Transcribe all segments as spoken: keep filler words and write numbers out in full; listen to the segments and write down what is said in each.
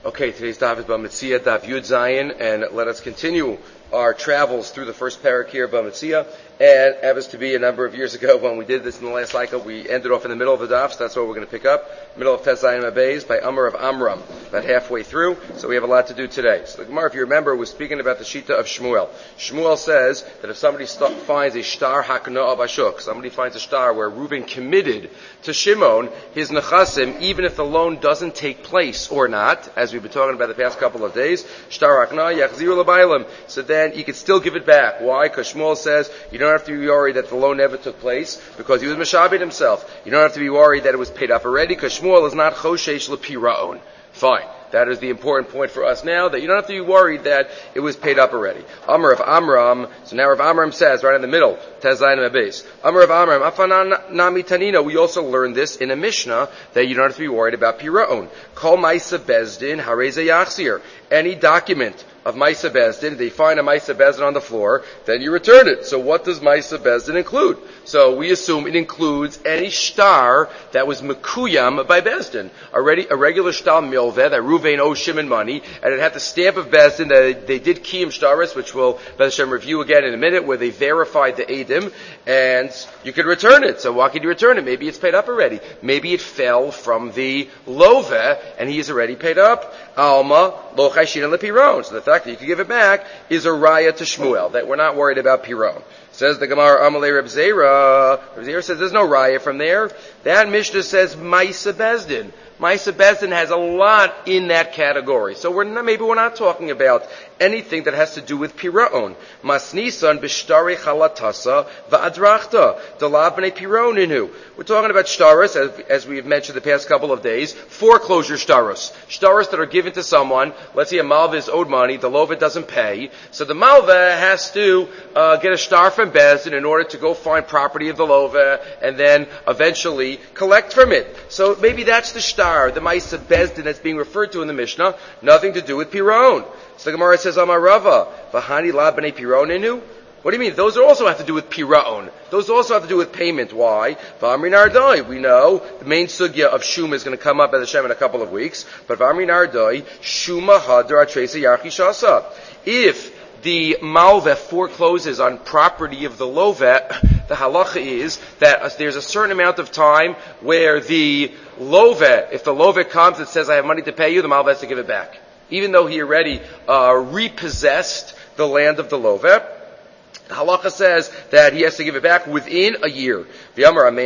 Okay, today's daf is Bamitzia, daf Yud Zayin, and let us continue our travels through the first parak here, Bamitzia. And it happens to be a number of years ago when we did this in the last cycle, we ended off in the middle of the daf, so that's what we're going to pick up. Middle of Tes Zayin Abayz by Amar of Amram, about halfway through, so we have a lot to do today. So the Gemara, if you remember, was speaking about the Shita of Shmuel. Shmuel says that if somebody st- finds a shtar hakna abashuk, somebody finds a shtar where Reuben committed to Shimon his nechasim, even if the loan doesn't take place or not, as we've been talking about the past couple of days, shtar hakna yachziru l'baylim, so then he could still give it back. Why? Because Shmuel says you don't have to be worried that the loan never took place because he was meshabed himself. You don't have to be worried that it was paid up already because Shmuel is not choshesh l'piraon. Fine. That is the important point for us now, that you don't have to be worried that it was paid up already. Amar of Amram, so now Rav Amram says, right in the middle, Tes Zayin Abayz. Amar of Amram, Afanan Nami Tanina, we also learned this in a Mishnah, that you don't have to be worried about Piraon. Kol Maisa Bezdin, Hareze Yachzir. Any document of Maisa Bezdin, they find a Maisa Bezdin on the floor, then you return it. So what does Maisa Bezdin include? So we assume it includes any shtar that was mekuyam by Bezdin. Already, a regular shtar milveh, that Ruvain owes Shimon money, and it had the stamp of Bezdin that they did kiyum shtaris, which we'll, B'ez Hashem, review again in a minute, where they verified the edim, and you could return it. So why could you return it? Maybe it's paid up already. Maybe it fell from the loveh, and he is already paid up. Alma, lo chayshina lepiron. So the fact that you can give it back is a raya to Shmuel, that we're not worried about Piron. Says the Gemara, Amalei Reb Zera. Reb Zera says there's no raya from there. That Mishnah says Maisa Bezdin. Maisa Bezdin has a lot in that category. So we're not, maybe we're not talking about anything that has to do with Piraon. Masnisan b'shtari chalatasa va'adrachta. Dalav b'nei Pironinu. We're talking about shtaros, as, as we've mentioned the past couple of days, foreclosure shtaros. Shtaros that are given to someone. Let's say a malva is owed money, the lova doesn't pay. So the malva has to uh, get a shtar from Bezdin in order to go find property of the lova and then eventually collect from it. So maybe that's the shtar, the Maisa Bezdin that's being referred to in the Mishnah, nothing to do with Piron. So the Gemara says, Amar Rava, V'hani la b'nei Pironinu? What do you mean? Those also have to do with Piraon. Those also have to do with payment. Why? V'amri nardoi. We know the main sugya of Shuma is going to come up as Hashem in a couple of weeks. But V'amri nardoi, Shuma hadar atresa yarchi shasa. If the malveh forecloses on property of the loveh, the halacha is that there's a certain amount of time where the loveh, if the loveh comes and says, I have money to pay you, the malveh has to give it back. Even though he already uh, repossessed the land of the loveh, the halacha says that he has to give it back within a year. Not only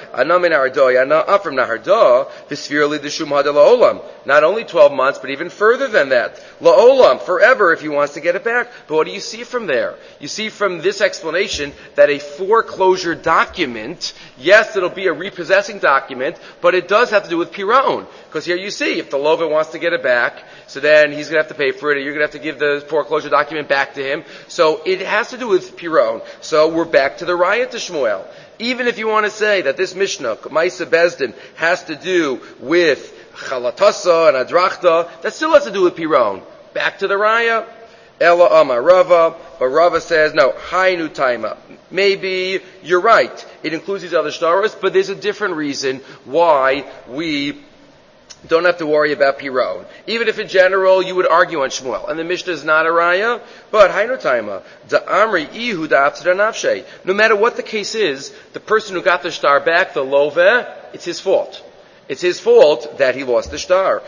twelve months, but even further than that. La'olam, forever, if he wants to get it back. But what do you see from there? You see from this explanation that a foreclosure document, yes, it'll be a repossessing document, but it does have to do with Piraon. Because here you see, if the lover wants to get it back, so then he's going to have to pay for it, or you're going to have to give the foreclosure document back to him. So it has to do with Piron. So we're back to the Raya to Shmuel. Even if you want to say that this Mishnah, Maisa Bezdin, has to do with Chalatasa and Adrachta, that still has to do with Piron. Back to the Raya. Ella Amar Rava. But Rava says, no, Hainu Taima. Maybe you're right. It includes these other shtaros, but there's a different reason why we don't have to worry about Piron. Even if in general you would argue on Shmuel. And the Mishnah is not a raya, but Hainu Taima. Da Amri Ihu da Afsida Nafshe. No matter what the case is, the person who got the shtar back, the loveh, it's his fault. It's his fault that he lost the shtar.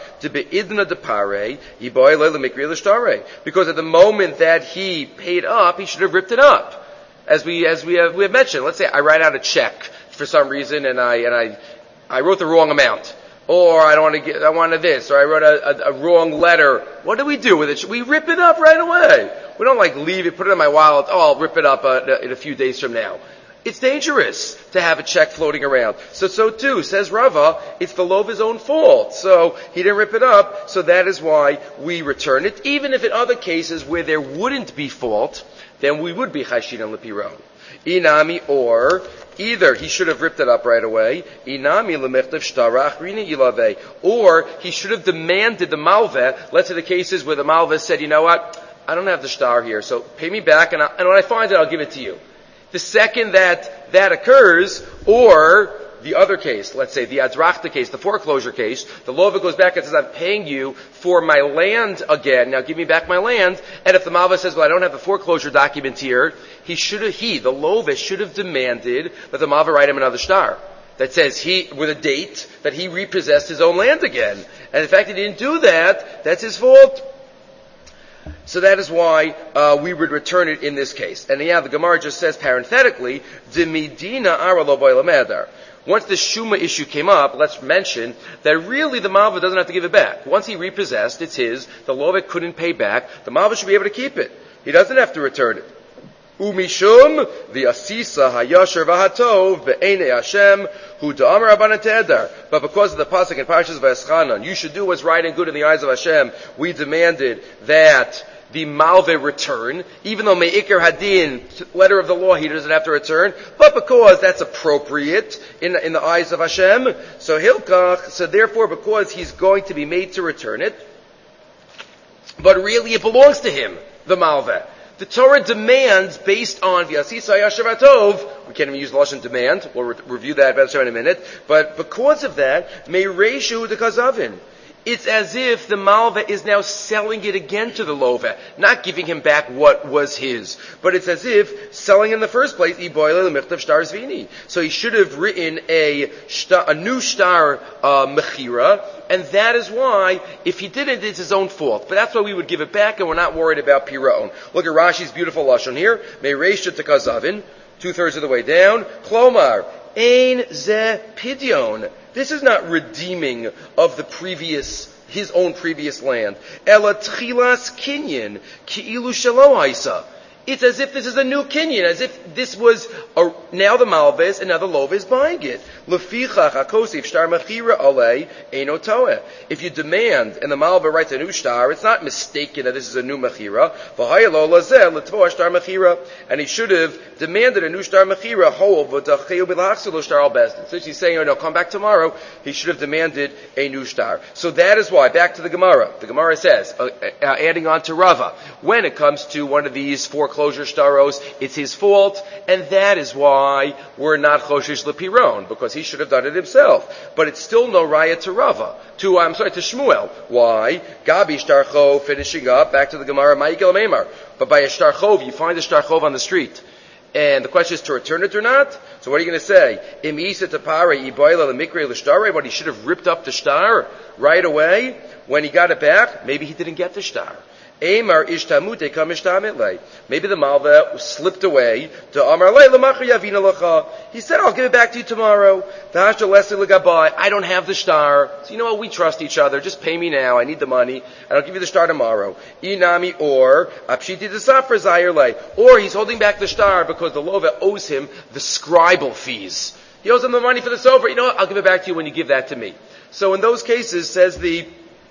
Because at the moment that he paid up, he should have ripped it up. As we, as we have, we have mentioned, let's say I write out a check for some reason and I, and I, I wrote the wrong amount. Or I don't want to get, I wanted this, or I wrote a, a, a wrong letter. What do we do with it? Should we rip it up right away? We don't like leave it, put it in my wallet, oh, I'll rip it up uh, in a few days from now. It's dangerous to have a check floating around. So, so too, says Rava, it's the lover's own fault. So, he didn't rip it up, so that is why we return it. Even if in other cases where there wouldn't be fault, then we would be chashin and lepiron. Inami, or either he should have ripped it up right away, inami lemechtav shtarach rina ilave, or he should have demanded the malveh. Let's say the cases where the malveh said, you know what, I don't have the shtar here, so pay me back, and, I, and when I find it, I'll give it to you. The second that that occurs, or the other case, let's say the Adrachta case, the foreclosure case, the Lova goes back and says, I'm paying you for my land again, now give me back my land. And if the Malva says, well, I don't have the foreclosure document here, he should have, he, the Lova, should have demanded that the Malva write him another star that says he, with a date, that he repossessed his own land again. And the fact that he didn't do that, that's his fault. So that is why uh, we would return it in this case. And yeah, the Gemara just says parenthetically, "De medina ara lo boy lamedar." Once the Shuma issue came up, let's mention that really the Malva doesn't have to give it back. Once he repossessed, it's his. The Lovik couldn't pay back. The Malva should be able to keep it. He doesn't have to return it. Umishum v'asisa hayasher v'hatov be'enei Hashem hu da'amar abanan te'edar. But because of the pasuk in Parshas Vayeschanan, you should do what's right and good in the eyes of Hashem. We demanded that the Malve return, even though Me'ikar Hadin, letter of the law, he doesn't have to return, but because that's appropriate in, in the eyes of Hashem, so Hilkach, so therefore because he's going to be made to return it, but really it belongs to him, the Malve. The Torah demands based on V'yasisa Yasher Vatov. We can't even use the Lashon demand. We'll re- review that better in a minute. But because of that, Me'reshu Dekazavin. It's as if the Malva is now selling it again to the Lova, not giving him back what was his. But it's as if selling in the first place, so he should have written a, a new star uh, mechira, and that is why, if he didn't, it's his own fault. But that's why we would give it back, and we're not worried about Piraon. Look at Rashi's beautiful lashon here. Me'reisha tekazavin, two-thirds of the way down. Klomar, ein ze pidyon. This is not redeeming of the previous, his own previous land. Ela tchilas kinyan ki'ilu shelo haisa. It's as if this is a new kinyan, as if this was a, now the Malves and now the Lova is buying it. Lefichach hakosif shtar mechira alei eino toeh. If you demand and the Malva writes a new star, it's not mistaken that this is a new mechira. V'hayelo lazeh letvoah shtar mechira, and he should have demanded a new star mechira. Hol v'dacheu bilachsulu shtar al bestin. Since he's saying, "Oh no, come back tomorrow," he should have demanded a new star. So that is why. Back to the Gemara. The Gemara says, uh, uh, adding on to Rava, when it comes to one of these four foreclosure staros, it's his fault, and that is why we're not choshish lepiron, because he should have done it himself. But it's still no raya to Rava, to, I'm sorry, to Shmuel. Why? Gabi shtarchov, finishing up, back to the Gemara, Ma'ikel Meimar. But by a shtarchov, you find a shtarchov on the street. And the question is to return it or not? So what are you going to say? Im isa tapare iboila lemikre l'shtare, but he should have ripped up the shtar right away when he got it back. Maybe he didn't get the shtar. Amar ishtamute kam ishtametle. Maybe the malva slipped away to Amar le l'machar yavina lacha. He said, "I'll give it back to you tomorrow." Da'ashta lesi l'gabai. I don't have the shtar, so you know what? We trust each other. Just pay me now. I need the money, and I'll give you the shtar tomorrow. Inami or apshiti desafra zayirle. Or he's holding back the shtar because the lova owes him the scribal fees. He owes him the money for the sofer. You know what? I'll give it back to you when you give that to me. So in those cases, says the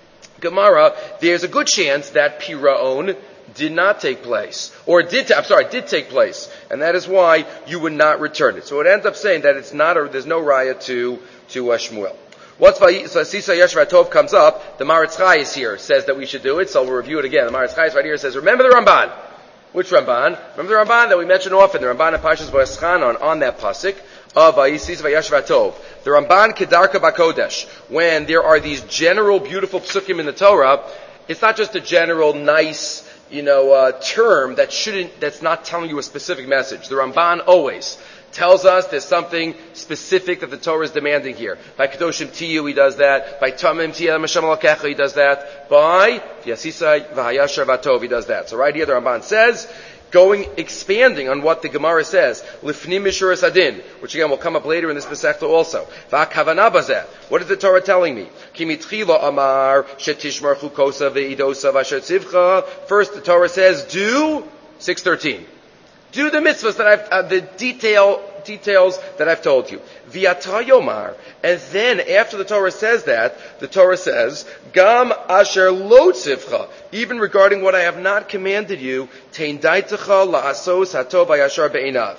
Gemara, there's a good chance that Piraon did not take place. Or did, I'm sorry, did take place. And that is why you would not return it. So it ends up saying that it's not, a, there's no raya to, to uh, Shmuel. Once Sisa Yeshva Tov comes up, the Maritz Chai is here, says that we should do it, so we'll review it again. The Maritz Chai is right here, says, remember the Ramban. Which Ramban? Remember the Ramban that we mentioned often, the Ramban in Parshas Vayeschanan on that pasuk of Vayisis Vayashva Tov. The Ramban Kedarka Bakodesh, when there are these general beautiful psukim in the Torah, it's not just a general nice, you know, uh, term that shouldn't, that's not telling you a specific message. The Ramban always tells us there's something specific that the Torah is demanding here. By Kedoshim Tiyu, he does that. By Tamim Tiyah Mashem Alakecha, he does that. By Yasisai V'Hayashar Vatov, he does that. So right here the Ramban says, going, expanding on what the Gemara says, Lifnim Mishuras Adin, which again will come up later in this Masechta also. V'Kavana Bazeh. What is the Torah telling me? Kimitchila Amar Shetishmar Chukosa Ve'idosa V'Asher Tzivcha. First the Torah says, do, six thirteen. Do the mitzvahs that I've, uh, the detail, details that I've told you. V'yata Yomar. And then, after the Torah says that, the Torah says, Gam asher lo tzivcha. Even regarding what I have not commanded you, Tein daitecha la'asos hatov v'yashar be'einav.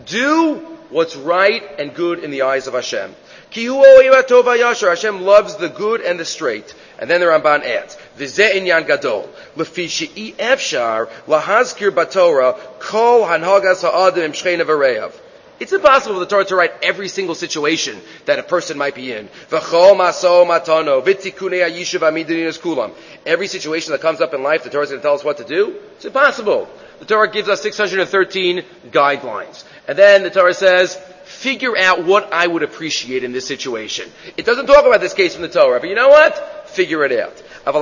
Do what's right and good in the eyes of Hashem. Ki hu ohev hatov v'yashar. Hashem loves the good and the straight. And then the Ramban adds, V'zeh inyan gadol, lefi she'i efshar lahazkir batorah kol hanhagas ha'adam im shcheina v'reyav. It's impossible for the Torah to write every single situation that a person might be in. V'chol maso matano, v'tikunei hayishuv hamidrinos kulam. Every situation that comes up in life, the Torah is going to tell us what to do. It's impossible. The Torah gives us six hundred thirteen guidelines. And then the Torah says, figure out what I would appreciate in this situation. It doesn't talk about this case from the Torah, but you know what? Figure it out. The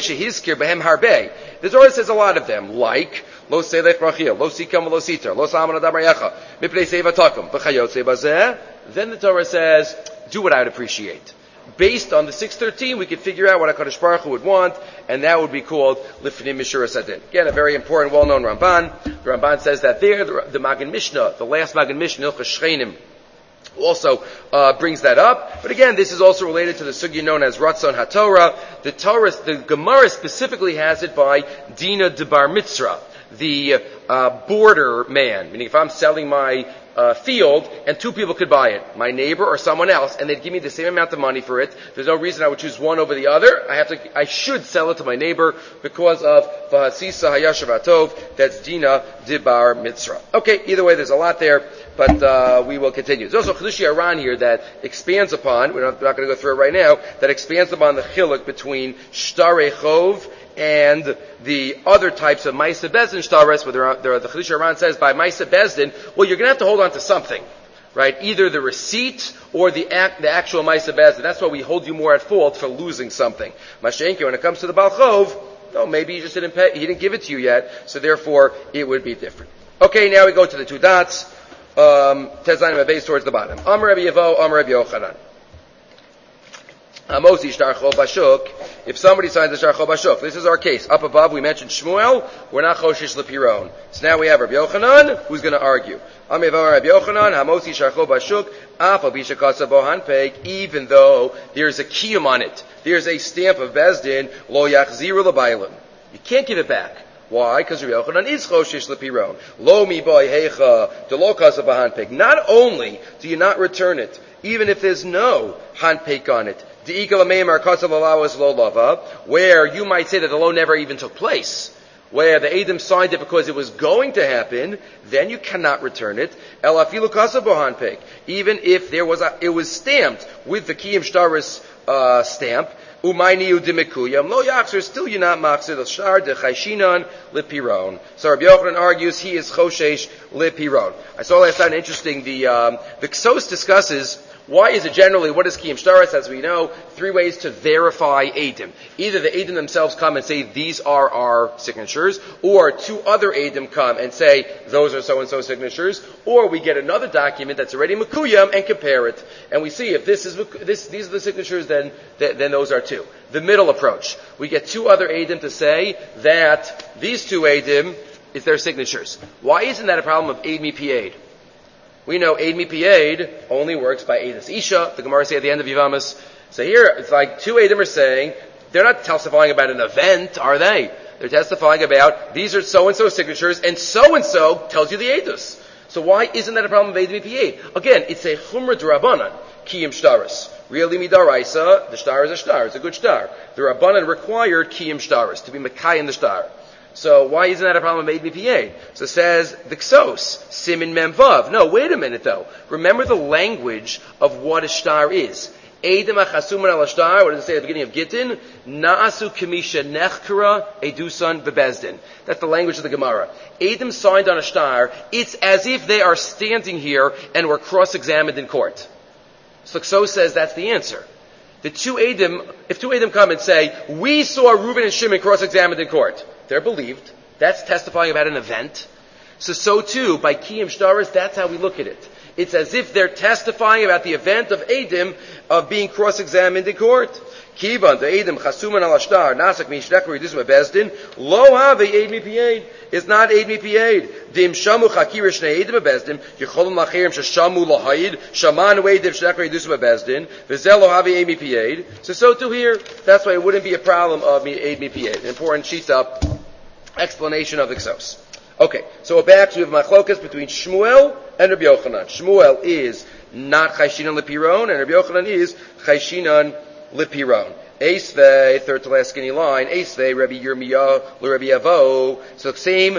Torah says a lot of them, like, Lo selech rachil, lo sikam lo siter, lo saman adam rayecha, mipnei seva takum, v'chayotze bazeh. Then the Torah says, do what I would appreciate. Based on the six thirteen, we can figure out what HaKadosh Baruch Hu would want, and that would be called Lifnim Mishuras Hadin. Again, a very important, well-known Ramban. The Ramban says that there, the, the Magen Mishnah, the last Magen Mishnah, Hilchos Shchenim, also uh, brings that up. But again, this is also related to the sugya known as Ratzon HaTorah. The Torah, the Gemara specifically has it by Dina de Bar Mitzrah, the uh, border man. Meaning, if I'm selling my uh, field and two people could buy it, my neighbor or someone else, and they'd give me the same amount of money for it, there's no reason I would choose one over the other. I have to, I should sell it to my neighbor because of V'hasisa Hayashav Atov. That's Dina de Bar Mitzrah. Okay, either way, there's a lot there, but uh, we will continue. There's also Chedushi Aran here that expands upon, we're not, we're not going to go through it right now, that expands upon the chiluk between Shtarei Chov and the other types of Maisa Bezdin Shtares, where there are, there are, the Chedushi Aran says by Maisa Bezdin, well, you're going to have to hold on to something, right? Either the receipt or the act, the actual Maisa Bezdin. That's why we hold you more at fault for losing something. Mashenki, when it comes to the Baal Chov, no, maybe he just didn't pay, he didn't give it to you yet, so therefore it would be different. Okay, now we go to the two dots. Um, Tezanim and base towards the bottom. Amar Rabbi Yevo, Amar Rabbi Yochanan. Amosi shtar chol bashuk. If somebody signs a shtar chol bashuk, this is our case. Up above, we mentioned Shmuel. We're not choshish lepiron. So now we have Rabbi Yochanan, who's going to argue. Amar Yevo, Rabbi Yochanan. Amosi shtar chol bashuk. Afa bisha kasa bohan peg. Even though there's a kiyum on it, there's a stamp of Bezdin. Lo yachziru lebaylim. You can't give it back. Why? Because Rabbi Yochanan is choshish lepiron. Lo mi boy heicha de lo kasa bohan peg. Not only do you not return it, even if there's no handpake on it, where you might say that the loan never even took place, where the Edom signed it because it was going to happen, then you cannot return it. Even if there was a, it was stamped with the Kiyim Shtaris uh, stamp, Umayni udimikuyam lo yachzer, still you're not machzer the shtar de chayshinan lipiron. So Rabbi Yochanan argues he is choshesh lipiron. I saw last time interesting the um, the Ksos discusses why is it generally, what is Kiyim Shtaris? As we know, three ways to verify Eidim. Either the Eidim themselves come and say, these are our signatures, or two other Eidim come and say, those are so-and-so signatures, or we get another document that's already Mekuyam and compare it, and we see if this is this, these are the signatures, then, then those are two. The middle approach. We get two other Eidim to say that these two Eidim is their signatures. Why isn't that a problem of Eid Mipi Eid? We know Eid Mipi Eid only works by Eidus Isha. The Gemara say at the end of Yivamis. So here, it's like two Eidim are saying, they're not testifying about an event, are they? They're testifying about, these are so-and-so signatures, and so-and-so tells you the Eidus. So why isn't that a problem of Eid Mipi Eid? Again, it's a Chumra D'Rabbanan, Kiyim Shtaris. Really Midaraisa, the shtar is a shtar, it's a good shtar. The Rabbanan required Kiyim Shtaris, to be Makai in the shtar. So why isn't that a problem of Eid Mipi Eid? So it says the Ksos, Simin Mem Vav. No, wait a minute though. Remember the language of what a shtar is. Eidim achasuman al shtar. What does it say at the beginning of Gittin? Naasu kamisha nechkara edusan bebezdin. That's the language of the Gemara. Eidim signed on a shtar. It's as if they are standing here and were cross-examined in court. So Ksos says that's the answer. The two Eidim, if two Eidim come and say, we saw Reuben and Shimon cross-examined in court, they're believed. That's testifying about an event. So, so too, by Kiyim Shtaris, that's how we look at it. It's as if they're testifying about the event of Eidim, of being cross-examined in court. Kivan, the Eidim, Chasuman al Ashtar, Nasak Mishnech, Redusma Bezdin, Lo have Eid Mipi Eid. It's not Eid Mipi Eid. Dim Shamu Chakirish Eidim Bezdin, Yecholum Lachirim Shashamu Lahayid, Shaman Weidim Shnech Redusma Bezdin, Vizelo have Eid Mipi Eid. So, so too here, that's why it wouldn't be a problem of Eid Mipi Eid. An important sheet up explanation of the Ksos. Okay, so we're back to we have machlokas between Shmuel and Rabbi Yochanan. Shmuel is not Chayshinan Lepiron, and Rabbi Yochanan is Chayshinan Lepiron. Eisvei, third to last skinny line, Eisvei, Rabbi Yirmiyah, Rabbi Yavo. So same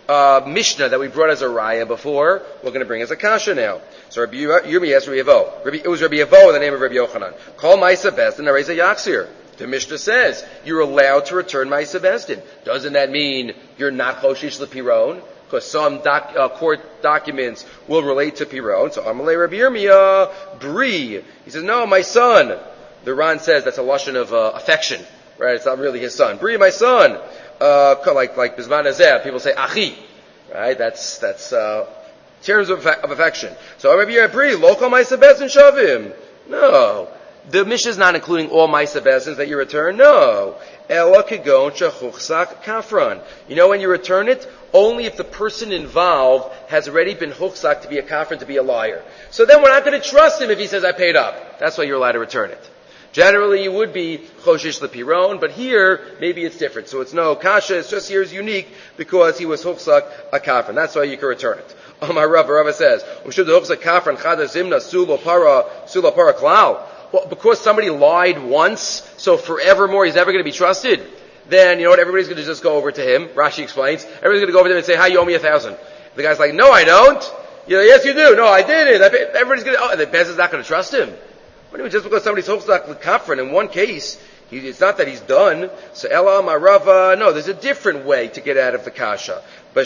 uh, Mishnah that we brought as a raya before, we're going to bring as a kasha now. So Rabbi Yirmi asked Rabbi Yevo. Rabbi, it was Rabbi Yevo in the name of Rabbi Yochanan. Call Maisa Bezdin Areza Yaksir. The Mishnah says you're allowed to return Maisa Bezdin. Doesn't that mean you're not Choshish L'Piron? Because some doc, uh, court documents will relate to Piron. So Amalei Rabbi Yirmiyah, Bri. He says, no, my son. The Ran says that's a lashon of uh, affection, right? It's not really his son. Bri, my son. Uh, like like Bizman Azeh, people say Achi, right? That's that's uh, terms of, of affection. So Rabbi Yirmiyah, Bri, local Maisa Bezdin Shavim. No. The Mishnah is not including all Maisa Bezdins that you return. No. Ela kegon shechuchsak kafran. You know when you return it? Only if the person involved has already been chuchsak to be a kafran, to be a liar. So then we're not going to trust him if he says, I paid up. That's why you're allowed to return it. Generally, you would be choshish lepiron, but here, maybe it's different. So it's no kasha, it's just here is unique because he was chuchsak a kafran. That's why you can return it. Amar Rav, Rav says, Ushud chuchsak kafran chada zimna sulo para, sulo para klal. Well, because somebody lied once, so forevermore he's never going to be trusted, then, you know what, everybody's going to just go over to him. Rashi explains. Everybody's going to go over to him and say, hi, you owe me a thousand. The guy's like, no, I don't. You know, yes, you do. No, I didn't. I paid. Everybody's going to, oh, and the Bez is not going to trust him. What do you mean, just because somebody's hochzak l'kafran in one case, he, it's not that he's done. So, Ela Marava, no, there's a different way to get out of the kasha.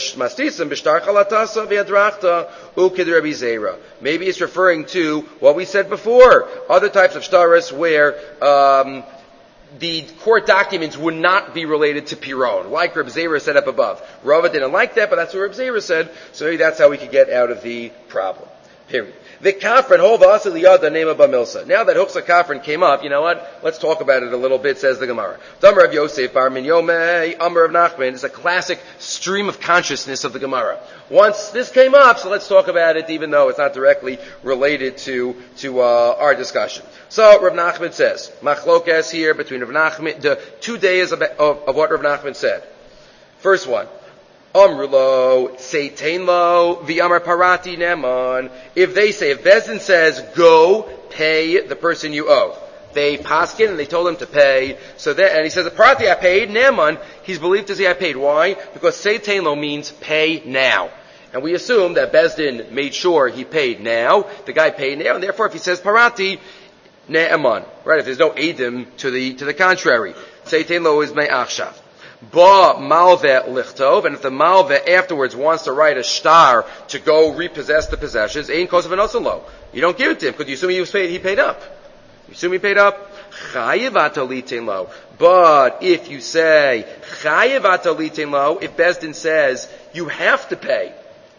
Maybe it's referring to what we said before, other types of shtaris where um, the court documents would not be related to Piron, like Reb Zera said up above. Rava didn't like that, but that's what Reb Zera said, so maybe that's how we could get out of the problem. Period. The kafran hova asa liyada name of Bamilsa. Now that Huchsa kafran came up, you know what? Let's talk about it a little bit, says the Gemara. Damar of Yosef bar min yomei, Amar of Nachman is a classic stream of consciousness of the Gemara. Once this came up, so let's talk about it, even though it's not directly related to to uh, our discussion. So Rav Nachman says, machlokas here between Rav Nachman, the two days of, of, of what Rav Nachman said. First one. Amrulo, Seitain lo, V'amar parati neman. If they say, if Bezdin says, go pay the person you owe, they paskin and they told him to pay. So then, and he says, parati I paid, neman, he's believed to say I paid. Why? Because Seitain lo means pay now. And we assume that Bezdin made sure he paid now. The guy paid now, and therefore if he says parati, ne'eman. Right? If there's no edim to the, to the contrary. Seitain lo is me'achshav. Ba malve lichtov, and if the malve afterwards wants to write a shtar to go repossess the possessions, ein kosav anosalo. You don't give it to him because you assume he was paid. He paid up. You assume he paid up. Chayiv atalitin lo. But if you say chayiv atalitin lo, if Bezdin says you have to pay,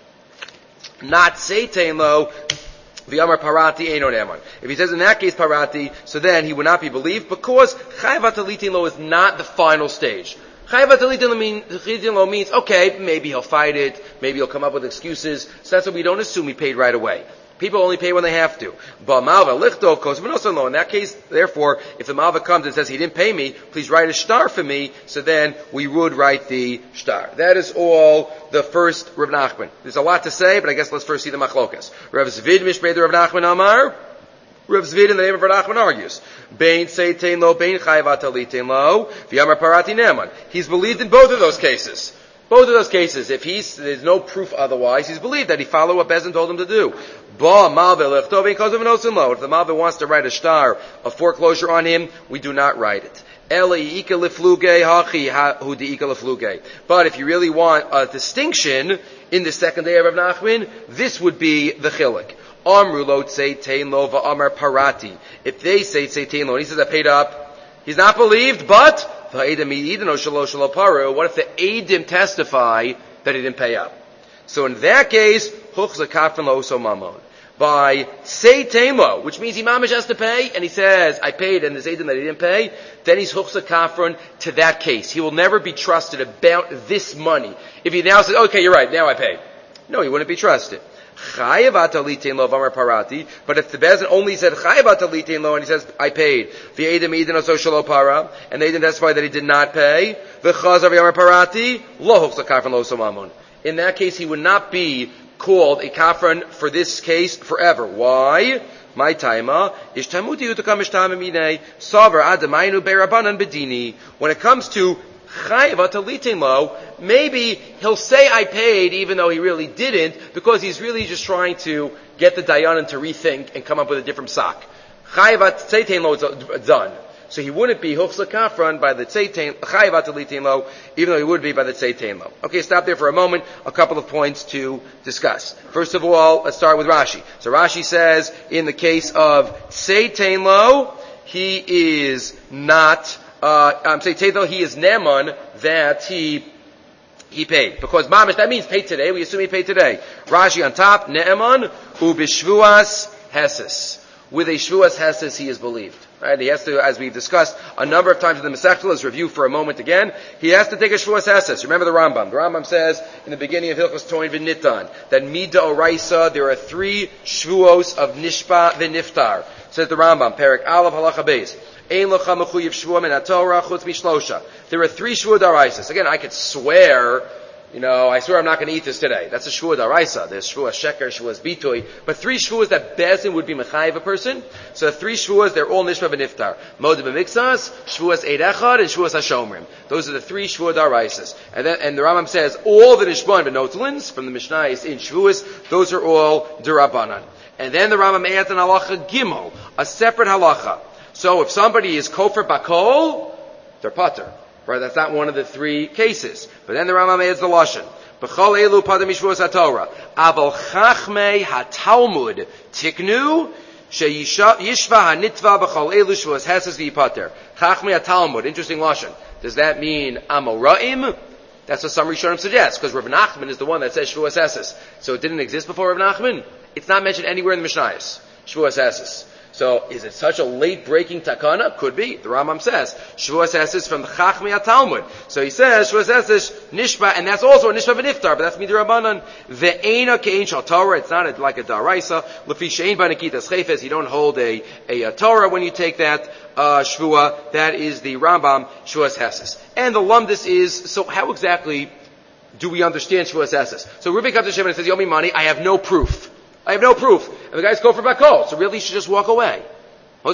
not seitain lo. The Amar parati eino neman. If he says in that case parati, so then he would not be believed because chayiv atalitin lo is not the final stage. Chayav atalitin lo means, okay, maybe he'll fight it, maybe he'll come up with excuses. So that's what we don't assume he paid right away. People only pay when they have to. But malva lichtov kosvenosan lo. In that case, therefore, if the malva comes and says he didn't pay me, please write a shtar for me. So then we would write the shtar. That is all the first Rav Nachman. There's a lot to say, but I guess let's first see the machlokas. Rav Zvid mishmei Rav Nachman Amar. Rav Zvid in the name of Rav Nachman argues. Bein seitain lo, bein chayav atalitin lo, v'yamar parati neman. He's believed in both of those cases. Both of those cases, if he's, there's no proof otherwise, he's believed that he followed what Bezdin told him to do. Ba malve lechto bein kosav anosin lo. If the malve wants to write a shtar, a foreclosure on him, we do not write it. But if you really want a distinction in the second day of Rav Nachman, this would be the chilik. Amru lo tzeitain lo va'amar parati. If they say tzeitain lo, and he says I paid up, he's not believed, but what if the Eidim testify that he didn't pay up? So in that case, huchza kafran lo so mamon. By seitain lo, which means he mamish has to pay, and he says I paid, and there's Eidim that he didn't pay, then he's huchza kafran to that case. He will never be trusted about this money. If he now says, okay, you're right, now I paid. No, he wouldn't be trusted. Chayav atalitin lo v'amar parati. But if the Bezdin only said chayav atalitin lo and he says I paid, v'edim idin oso shelo para, and they didn't testify that he did not pay, v'chazav v'amar parati lo huchza kafran lo somamon. In that case, he would not be called a kafran for this case forever. Why? My taima ish tamuti utakam ishtam emine savar adamaynu beirabanan bedini. When it comes to maybe he'll say I paid even though he really didn't, because he's really just trying to get the dayanan to rethink and come up with a different sock. Chayavat tzeitain lo is done. So he wouldn't be hufsa kafran by the tzeitain, chayavat alitain lo, even though he would be by the tzeitain lo. Okay, stop there for a moment. A couple of points to discuss. First of all, let's start with Rashi. So Rashi says, in the case of tzeitain lo, he is not, uh, um, tzeitain lo, he is neman that he He paid. Because mamish, that means paid today. We assume he paid today. Rashi on top, ne'eman, ubishvuas hesis. With a shvuas hesis, he is believed. Right? He has to, as we've discussed a number of times in the Masechta, let's review for a moment again, he has to take a shvuas hesis. Remember the Rambam. The Rambam says in the beginning of Hilchos Toin v'Nitan that mida oraisa, there are three shvuos of nishpa v'niftar. Says the Rambam, Perek Aleph Halacha Beis. There are three shvuah d'araisas. Again, I could swear, you know, I swear I'm not going to eat this today. That's a shvuah d'araisa. There's shvuah sheker, shvuah bitui. But three shvuahs that Bezin would be mechayiv a person. So the three shvuahs, they're all nishma v'niftar. Moed b'mixas, shvuahs eid echad, and shvuahs hashomrim. Those are the three shvuah d'araisas. And then, and the Rambam says, all the nishban v'notlins from the Mishnah is in shvuahs, those are all d'rabanan. And then the Rambam adds an halacha gimel, a separate halacha. So if somebody is kofar bakol, they're pater. Right? That's not one of the three cases. But then the Rambam adds the lashon. B'chol elu padam mishvuas haTorah. Aval chachmei haTalmud tiknu sheyishva hanitva b'chol elu shvuas heses v'yipater. Chachmei haTalmud. Interesting lashon. Does that mean amoraim? That's what some Rishonim suggest, because Rav Nachman is the one that says shvuas heses. So it didn't exist before Rav Nachman. It's not mentioned anywhere in the Mishnayos. Shvuas heses. So, is it such a late-breaking takana? Could be. The Rambam says, Shvuas Heses from the Chachmei HaTalmud. So he says, Shvuas Heses, Nishba, and that's also a Nishba v'niftar, but that's Midrabanan. Ve'ena ke'ein shal Torah, it's not like a Daraisa. Lefi she'ein b'nekitas chayfes, you don't hold a, a, a Torah when you take that, uh, Shvua. That is the Rambam, Shvuas Heses. And the Lumdis is, so how exactly do we understand Shvuas Heses? So Reuben comes to Shimon and says, you owe me money, I have no proof. I have no proof. And the guy's go for bakol, so really you should just walk away. But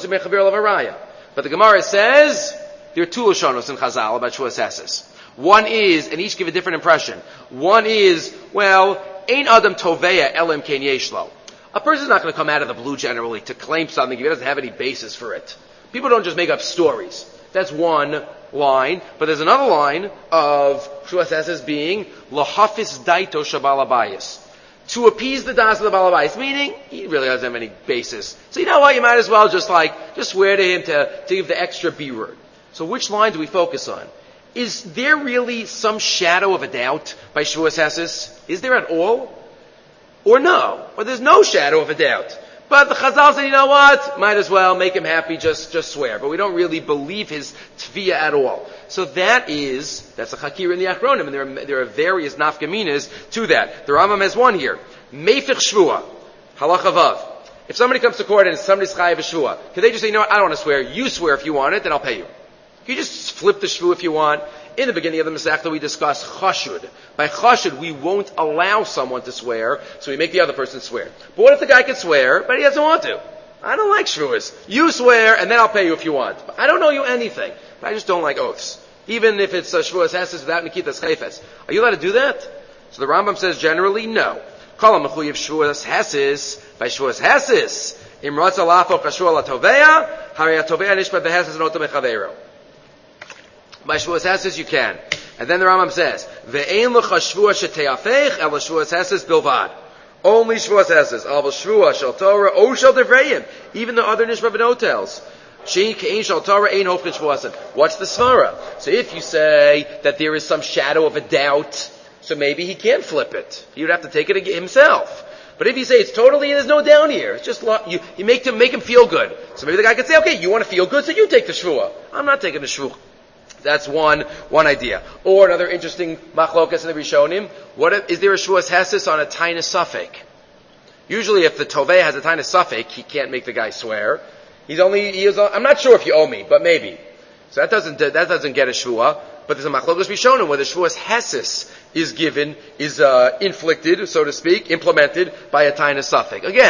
the Gemara says, there are two lashonos in Chazal about Shvuas Heses. One is, and each give a different impression. One is, well, ein adam toveya elam ken yeshlo. A person's not going to come out of the blue generally to claim something if he doesn't have any basis for it. People don't just make up stories. That's one line. But there's another line of Shvuas Heses being, lahafis daito shabalabayis. To appease the das of the balabais, meaning he really doesn't have any basis. So you know what? You might as well just like just swear to him to, to give the extra b word. So which line do we focus on? Is there really some shadow of a doubt by Shvuas Heses? Is there at all? Or no? Or there's no shadow of a doubt. But the Chazal said, you know what? Might as well make him happy, just, just swear. But we don't really believe his tefiyah at all. So that is, that's a chakir in the Achronim, and there are, there are various nafkaminas to that. The Rambam has one here. Meifich shvua, halacha vav. If somebody comes to court and somebody's chayav a shvua, can they just say, you know what, I don't want to swear, you swear if you want it, then I'll pay you. You just flip the shvua if you want. In the beginning of the Masechta, we discussed chashud. By chashud, we won't allow someone to swear, so we make the other person swear. But what if the guy can swear, but he doesn't want to? I don't like shvuas. You swear, and then I'll pay you if you want. But I don't know you anything. But I just don't like oaths. Even if it's a shvuas heses without nikitas chayfes. Are you allowed to do that? So the Rambam says generally, no. Kol ha-mechuyev shvuas heses, by shvuas heses, im ratza lafok ha-shvua la-toveya, hari ha-toveya nishpat v'heses noto mechaveiro. By Shvuas Heses you can. And then the Rambam says, Ve'ein l'cha shvua sheteafech, el shvuas Heses bilvad. Only Shvuas Heses. Al shvua shel Torah, o shel devreim. Even the other Nishma v'notels. Shein ke'ein shel Torah, ein hofkin shvuasin. What's the svara? So if you say that there is some shadow of a doubt, so maybe he can't flip it. He would have to take it himself. But if you say it's totally, there's no down here. It's just, you, you make him, make him feel good. So maybe the guy could say, okay, you want to feel good, so you take the shvua. I'm not taking the shvua. That's one, one idea. Or another interesting machlokas in the Rishonim. What if, is there a Shvuas Heses on a taina suffik? Usually if the Tovei has a taina suffik, he can't make the guy swear. He's only, he is, I'm not sure if you owe me, but maybe. So that doesn't, that doesn't get a Shvua. But there's a machlokas Rishonim where the Shvuas Heses is given, is, uh, inflicted, so to speak, implemented by a taina suffik. Again,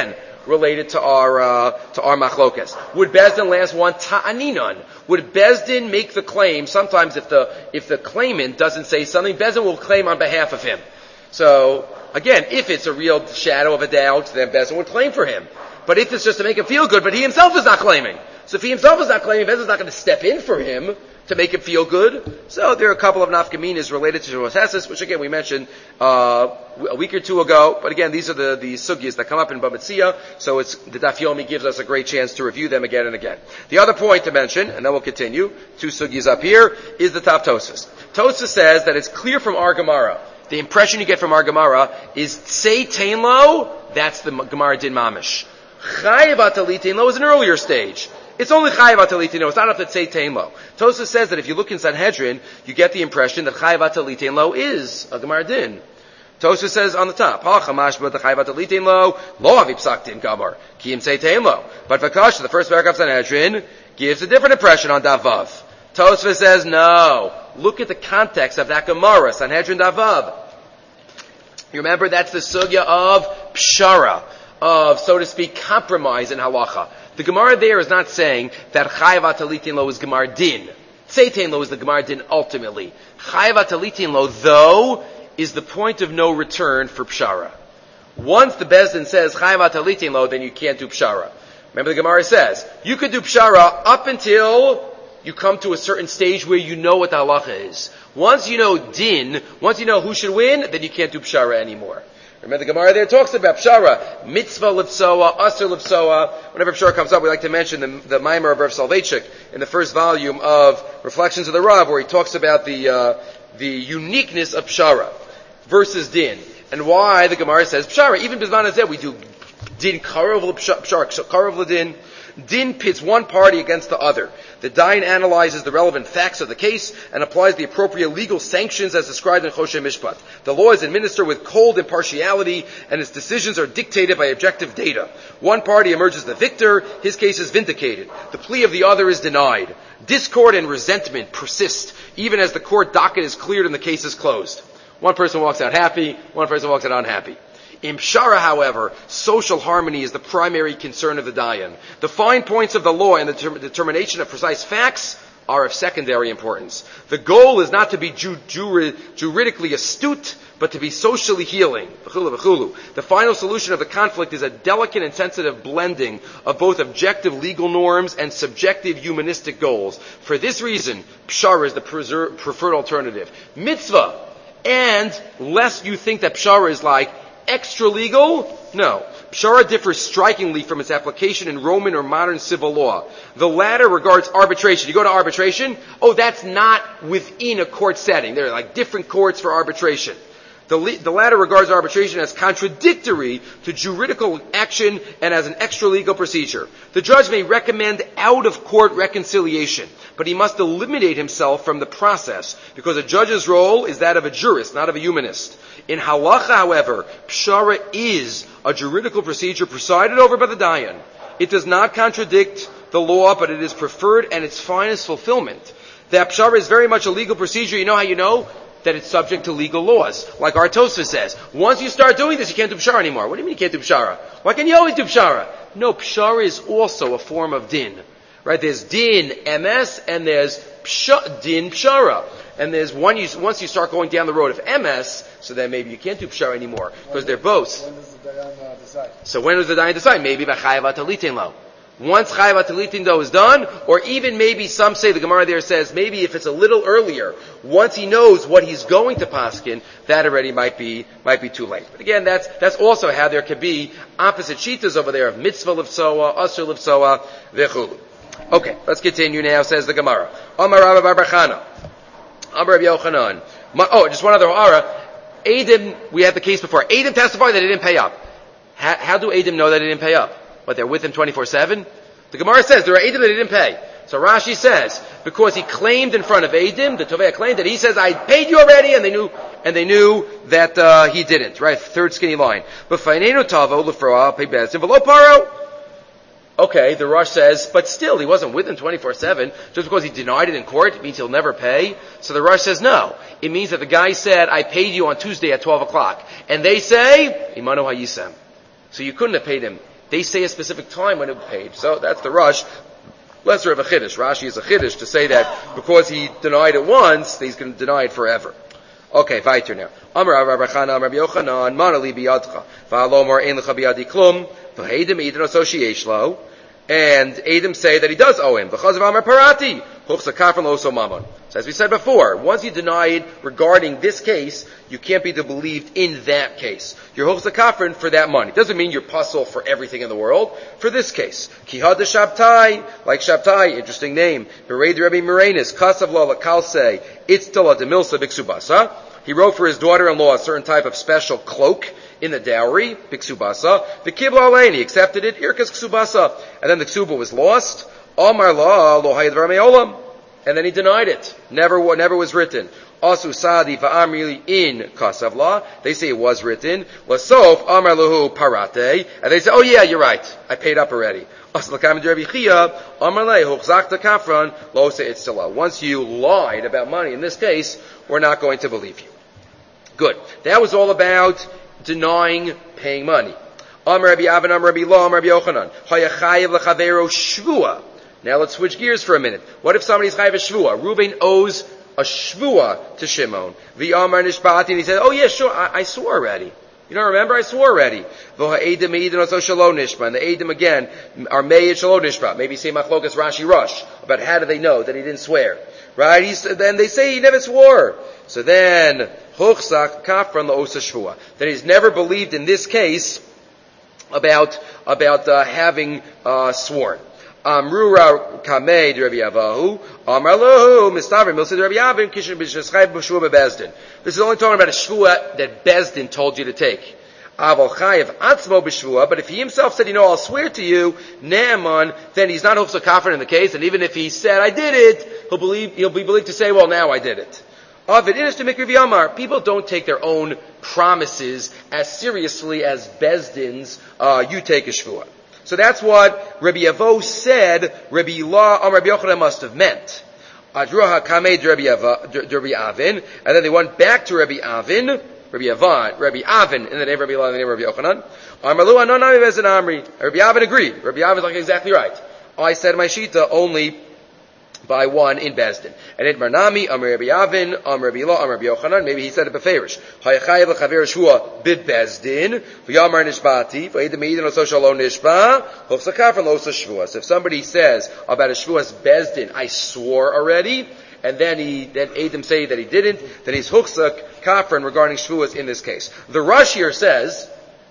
related to our uh, to our machlokas. Would Bezdin last one ta'aninon? Would Bezdin make the claim? Sometimes, if the if the claimant doesn't say something, Bezdin will claim on behalf of him. So again, if it's a real shadow of a doubt, then Bezdin would claim for him. But if it's just to make him feel good, but he himself is not claiming, so if he himself is not claiming, Bezdin's not going to step in for him to make him feel good. So there are a couple of nafkaminas related to Shavuos Hesses, which again we mentioned uh, a week or two ago. But again, these are the, the sugyas that come up in Bava Metzia, so it's, the Daf Yomi gives us a great chance to review them again and again. The other point to mention, and then we'll continue, two sugyas up here, is the Tav Tosfos. Tosfos says that it's clear from our Gemara, the impression you get from our Gemara is Tzei Tein Lo, that's the Gemara Din Mamish. Chayav Atali Tein Lo is an earlier stage. It's only Chayav Atali Tein Lo. It's not up to Tzei Tein Lo. Tosfos says that if you look in Sanhedrin, you get the impression that Chayav Atali Tein Lo is a Gemara Din. Tosfos says on the top, Ha Chamash B'T Chayav Atali Tein Lo, Lo Avi Psak Din Gamar, Ki Im Tzei Tein Lo. But Vakash, the first paragraph of Sanhedrin, gives a different impression on Davav. Tosfos says, no. Look at the context of that Gemara, Sanhedrin Davav. You remember that's the sugya of Pshara, of, so to speak, compromise in halacha. The Gemara there is not saying that Chayav Atali Tein Lo is Gemara Din. Tzei Tein Lo is the Gemara Din ultimately. Chayav Atali Tein Lo, though, is the point of no return for Pshara. Once the Bezdin says Chayav Atali Tein Lo, then you can't do Pshara. Remember the Gemara says, you could do Pshara up until you come to a certain stage where you know what the halacha is. Once you know Din, once you know who should win, then you can't do Pshara anymore. Remember the Gemara there talks about Pshara, mitzvah livsoa, asr livsoa. Whenever Pshara comes up, we like to mention the, the Maimer of Rav Soloveitchik in the first volume of Reflections of the Rav, where he talks about the uh, the uniqueness of Pshara versus Din, and why the Gemara says Pshara. Even Bizman said we do Din karov l'Pshara, karov l'Din. Din pits one party against the other. The Dayan analyzes the relevant facts of the case and applies the appropriate legal sanctions as described in Choshe Mishpat. The law is administered with cold impartiality and its decisions are dictated by objective data. One party emerges the victor, his case is vindicated. The plea of the other is denied. Discord and resentment persist even as the court docket is cleared and the case is closed. One person walks out happy, one person walks out unhappy. In Pshara, however, social harmony is the primary concern of the Dayan. The fine points of the law and the ter- determination of precise facts are of secondary importance. The goal is not to be ju- ju- juridically astute, but to be socially healing. The final solution of the conflict is a delicate and sensitive blending of both objective legal norms and subjective humanistic goals. For this reason, Pshara is the preser- preferred alternative. Mitzvah, and lest you think that Pshara is like extra legal? No. Pshara differs strikingly from its application in Roman or modern civil law. The latter regards arbitration. You go to arbitration, oh, that's not within a court setting. There are like different courts for arbitration. The, le- the latter regards arbitration as contradictory to juridical action and as an extra legal procedure. The judge may recommend out-of-court reconciliation, but he must eliminate himself from the process because a judge's role is that of a jurist, not of a humanist. In halacha, however, pshara is a juridical procedure presided over by the dayan. It does not contradict the law, but it is preferred and its finest fulfillment. That pshara is very much a legal procedure. You know how you know? That it's subject to legal laws. Like our Tosfos says, once you start doing this, you can't do pshara anymore. What do you mean you can't do pshara? Why can you always do pshara? No, pshara is also a form of din. Right? There's din, M S, and there's psh- din, pshara. And there's one, you, once you start going down the road of M S, so then maybe you can't do pshara anymore, because they're both. When does the Dayan uh, decide? So when does the Dayan decide? Maybe by Chayav Atali Tein Lo. Once Chayav Atali Tein Lo is done, or even maybe some say, the Gemara there says, maybe if it's a little earlier, once he knows what he's going to paskin, that already might be, might be too late. But again, that's, that's also how there could be opposite shitas over there of mitzvah l'vsoa, asr l'vsoa, v'chulu. Okay, let's continue now, says the Gemara. Amar Rabba bar Chana. Amar Rabbi Yochanan. Oh, just one other ha'ara. Adam, we had the case before. Adam testified that he didn't pay up. How, how do Adam know that he didn't pay up? But they're with him twenty-four seven? The Gemara says there are Adam that he didn't pay. So Rashi says, because he claimed in front of Adam, the Tovei claimed that he says, I paid you already, and they knew, and they knew that, uh, he didn't. Right? Third skinny line. But Fainenu Tavo, Lefroa, pay Bezin, Velo Paro. Okay, the Rosh says, but still, he wasn't with him twenty-four seven. Just because he denied it in court, it means he'll never pay. So the Rosh says, no. It means that the guy said, I paid you on Tuesday at twelve o'clock. And they say, Imanu Hayisem. So you couldn't have paid him They say a specific time when it was paid. So that's the rush. Lesser of a chiddush. Rashi is a chiddush to say that because he denied it once, he's going to deny it forever. Okay, weiter now. Amar Rav Chana, Amar Rabbi Yochanan, Mana li biyadcha, va'alomar ein lecha biyadi klum, v'heidim idin oso sheyesh lo, and Edom say that he does owe him. V'chazav Amar Parati, hufsa kafran lo oso mamon. So as we said before, once you denied regarding this case, you can't be believed in that case. You're hufsa kafran for that money. Doesn't mean you're puzzle for everything in the world. For this case, Kihad Shabtai, like Shabtai, interesting name. Bereid Rabbi Moranis, Kasav lo lakalse, Itztala demilsa biksubasa. He wrote for his daughter-in-law a certain type of special cloak in the dowry, biksubasa. The kibla alein, he accepted it, irkas ksubasa. And then the ksuba was lost. Amar la lo hayad v'rameolam. And then he denied it. Never, never was written. Asu sadi va'amri in kasavla. They say it was written. Lasof amar lahu parate. And they say, oh yeah, you're right. I paid up already. Once you lied about money, in this case, we're not going to believe you. Good. That was all about denying paying money. Amar Rabbi Avin, Amar Rabbi Lo, Amar Rabbi Yochanan. Hayachayev lechavero shvua. Now let's switch gears for a minute. What if somebody's chayev a shvua? Reuben owes a shvua to Shimon. V'amar nishbati, and he said, oh yeah, sure, I, I swore already. You don't remember? I swore already. And the Edom again are Me'ed Shalom Nishba. Maybe say Machlokas Rashi Rush about how do they know that he didn't swear. Right? He's, then they say he never swore. So then, Chuchsak Kafran La'osa Shvua. That he's never believed in this case about, about, uh, having, uh, sworn. Amrura Kamei Rabbi Avahu, Amarlahu, Mistavrim, Milsid Rabbi Avin, Kishin B'Shachayv B'Shua Bezdin. This is only talking about a shvua that Bezdin told you to take. Aval Chayev Atzmo B'Shvua, but if he himself said, you know, I'll swear to you, Naaman, then he's not Hufsa Kafran in the case, and even if he said, I did it, he'll believe, he'll be believed to say, well, now I did it. Of it is to make Rabbi Amar. People don't take their own promises as seriously as Bezdin's, uh, you take a shvua. So that's what Rabbi Avo said Rabbi Ilah or Rabbi Yochanan must have meant. Adruha Kamei Rabbi Avin, and then they went back to Rabbi Avin, Rabbi Avan, Rabbi Avin, in the name of Rabbi Ilah, in the name of Rabbi Yochanan. Amalu Anonami Bezin Amri. Rabbi Avin agreed. Rabbi Avin is like exactly right. I said my shita only by one in Bezdin. And it Marnami, Amr Rabbi Avin, Amr Rabbi Ilah, Amr Rabbi Yochanan, maybe he said it beferish. Hayachayev l'chaver shvua bid Bezdin, v'yamar nishbati, v'edem eidin oso shalom nishba, hofsakar from losa shvua. So if somebody says about a shvua's Bezdin, I swore already, and then he, then Edom say that he didn't, then he's huksak kafran regarding shvuas in this case. The Rush here says,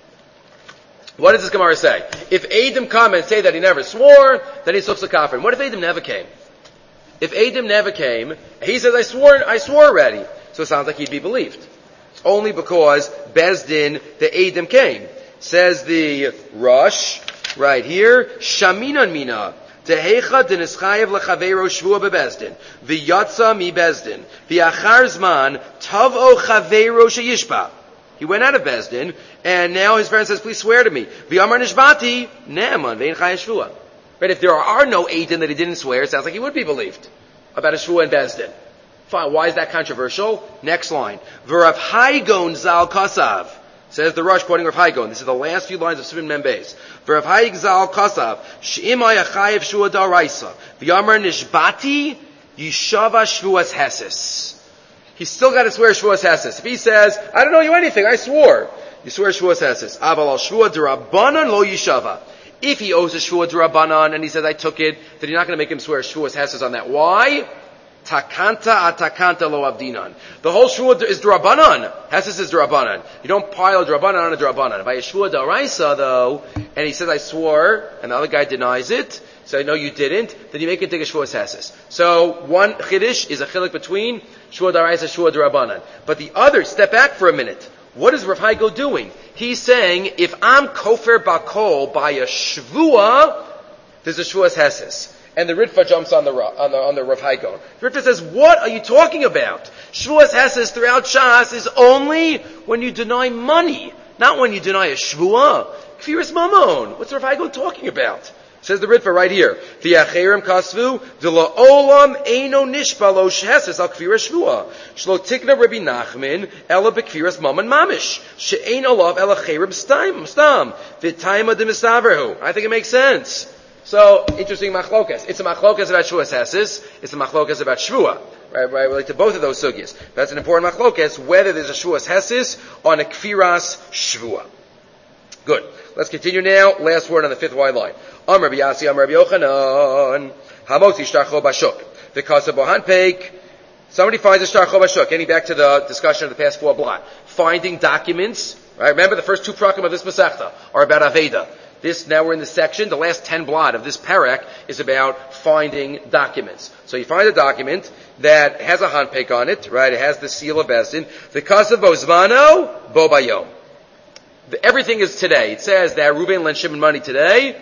what does this Gemara say? If Edom come and say that he never swore, then he's huksak kafran. What if Edom never came? If Edom never came, he says, I swore, I swore already. So it sounds like he'd be believed. It's only because Bezdin, the Edom came. Says the Rush, right here, Shaminan mina, Dehecha denischayev lechaveiro shvua bebezdin, v'yatza mi bezdin, v'achar zman, tavo chaveiro sheyishba. He went out of Bezdin, and now his friend says, please swear to me. V'yamar nishbati, ne'eman, ve'in chayev shvua. But if there are no Edom that he didn't swear, it sounds like he would be believed about a shvua and Bezdin. Fine. Why is that controversial? Next line. V'Rav Haigon zal kasav. Says the Rush quoting Rav Haigon. This is the last few lines of Sivin Membeis. V'Rav Haigon zal kasav. She'imay achayev shvua da'araisa. V'yamar nishbati yishava shvuas heses. He's still got to swear shvuas heses. If he says, I don't know you anything, I swore. You swear shvuas heses. Aval al shvua d'Rabbanan lo yishava. If he owes a shvua d'Rabbanan and he says, I took it, then you're not going to make him swear shvuas heses on that. Why? Takanta atakanta lo avdinan. The whole shvua is d'Rabbanan. Heses is d'Rabbanan. You don't pile d'Rabbanan on a d'Rabbanan. If I have shvua d'Oraisa though, and he says, I swore, and the other guy denies it, so no, you didn't, then you make it take a shvuas heses. So one chiddush is a chilik between shvua d'Oraisa and shvua d'Rabbanan. But the other, step back for a minute. What is Rav Haigo doing? He's saying, if I'm kofer bakol by a shvua, there's a shvuas heses. And the Ritva jumps on the on the on the Rav Haigo. The Ritva says, what are you talking about? Shvuas heses throughout Shas is only when you deny money, not when you deny a shvua. Kfiras mamon. What's Rav Haigo talking about? Says the Ritva right here. V'yacherim kasvu d'lo olam eino nishba lo sheheses al kviras shvua. Shlo tikna Rabbi Nachman ela bekviras maman mamish. She'ein olav ela cherim stam. Stam. V'tayma de misaverhu. I think it makes sense. So, interesting machlokas. It's a machlokas about shvuas heses. It's a machlokas about shvua. Right, right, relate to both of those sugyas. That's an important machlokas, whether there's a shvuas heses on a kviras shvua. Good. Let's continue now. Last word on the fifth wide line. Amar Rabbi Yasi, Amar Rabbi Yochanan, Hamotzi shtarcho bashuk. The kasa bohan peik. Somebody finds a shtarcho bashuk. Getting back to the discussion of the past four blot. Finding documents. Right? Remember the first two prakim of this Masechta are about Aveda. This, now we're in the section, the last ten blot of this parak is about finding documents. So you find a document that has a hanpek on it, right? It has the seal of Bezdin. The kasa bozmano, bo bayom. Everything is today. It says that Reuben lent Shimon money today,